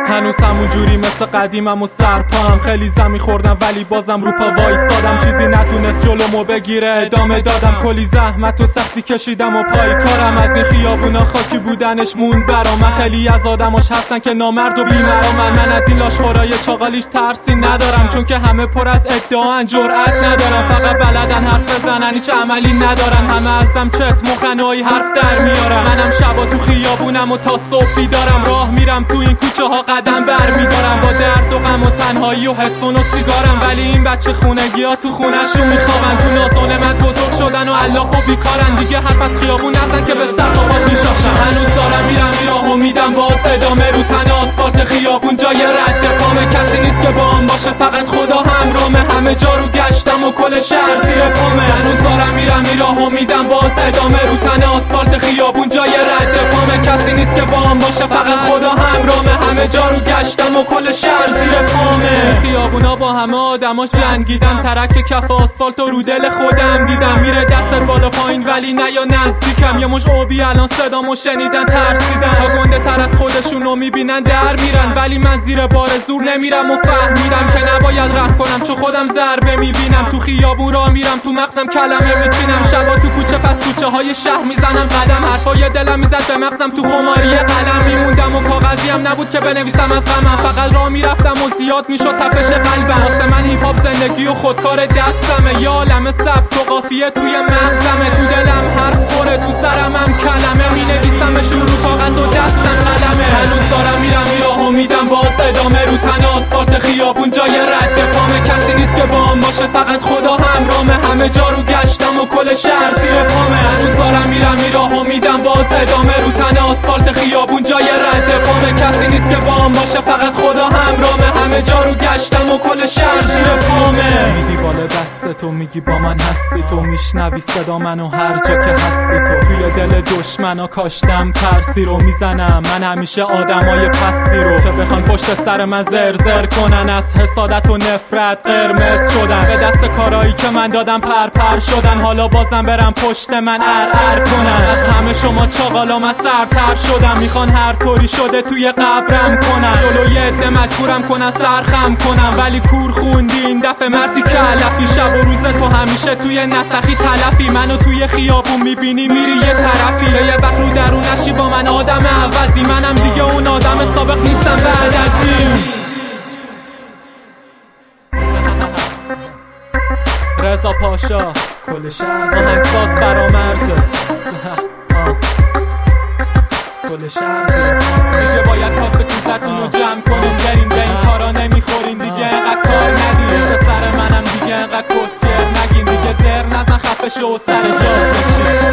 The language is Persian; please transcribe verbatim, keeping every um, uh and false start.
هنوز همون جوری مثل قدیمم و سرپام، خیلی زمین خوردم ولی بازم رو پا وایسادم. چیزی نتونست جلومو بگیره، ادامه دادم. کلی زحمت و سختی کشیدم و پای کارم. از این خیابونا خاکی بودنش موند برام. من خیلی از آدماش هستن که نامرد و بی‌مرامن. من از این لاشخورای چاقالیش ترسی ندارم، چون که همه پر از ادعان، جرأت ندارم. فقط بلدن حرف بزنن، هیچ عملی ندارن. همه ازدم چت مخنوی حرف در میارم. منم شبا تو خیابونم و تا صبح بیدارم. راه میرم تو این کوچه ها قدم بر میدارم، با درد و غم و تنهایی و هدفون و سیگارم. ولی این بچه خونگی ها تو خونه‌شون میخوابن، تو نازنمت بزرگ شدن و الله و بیکارن. دیگه حرف از خیابون نزن که به سرخوابات میشاشن. هنوز دارم میرم میراه و میدم باز ادامه رو تن آسفالت خیابون. جای رد پامه، کسی نیست که با هم باشه، فقط خدا همراهمه. همه جا رو گشتم و کل شهر زیر پامه. هنوز دارم میرم میراه و میدم باز ادامه رو تن آسفالت خیابون. جای رد پامه، کسی نیست که با هم باشه، فقط خدا همراهمه. همه جا رو گشتم و کل شهر زیر پامه. خیابونا با همه آدماش جنگیدن، ترک کف آسفالت و رو دل خودم دیدم. میره دست بالا پایین ولی نه یا نزدیکم. یه مش اوبی الان صدامو شنیدن ترسیدن، تا گنده تر از خودشونو میبینن در میرن. ولی من زیر بار زور نمیرم و فهمیدم که نباید رحم کنم، چون خودم ضربه میبینم. تو خیابون را میرم، تو مغزم کلمه میچینم. شبا تو کوچه پس کوچه های شهر میزنم قدم، حرفای دلم میزد به مغزم تو خماری قلم. میموندم و کاغذی هم نبود که بنویسم از غمم، فقط راه میرفتم و زیاد میشد تپش قلبم. واسه من هیپ هاپ زندگی و خودکار دستمه، یا عالمه سبک و قافیه توی مغزمه. تو دلم حرف پره، تو سرم هم کلمه، مینویسم به شروع کاغذ و دستم قلمه. هنوز دارم میرم میراه و میدم باز ادامه رو تن آسفالت خیابون. جای رد پامه، کسی نیست که با هم باشه، فقط خدا همراهمه. همه جا رو گشتم و کل شهر زیر پامه. هنوز دارم میرم میراه و میدم باز ادامه رو تن آسفالت خیابون. جای رد پامه، کسی نیست که با هم باشه، فقط خدا همراهمه. همه جا رو گشتم و کل شهر زیر پامه. میدی بالا دست تو، میگی با من هستی تو، میشنوی صدا منو هر جا که هستی تو. توی دل دشمنا کاشتم ترسی رو، میزنم من همیشه آدمای پسی رو که بخوان پشت سر من زرزر کنن. از حسادت و نفرت قرمز شدن، به دست کارایی که من دادم پر پر شدن. حالا بازم برم پشت من ار ار کنن. از همه شما چاقالا من سرتر شدم، میخوان هر طوری شده توی قبرم کنن. جلوی عده مجبورم کنن سرخم کنم، ولی کور خوندی این دفعه مردی که علفی. شب و روز تو همیشه توی نسخی تلفی، منو توی خیابون میبینی میری یه طرفی. یه وقت رو درونشی با من آدم عوضی، منم دیگه اون آدم سابق نیستم بعد از این. رضا پاشا کل شهر آهنگساز فرامرزه، کل شهر دیگه باید کاسه کوزتون رو جمع کنیم. بریم به این کارا نمیخورین دیگه، اینقدر کار ندین. به سر منم دیگه اینقدر کسیر نگین دیگه. زر نزن خفه شو و سر جا بشین.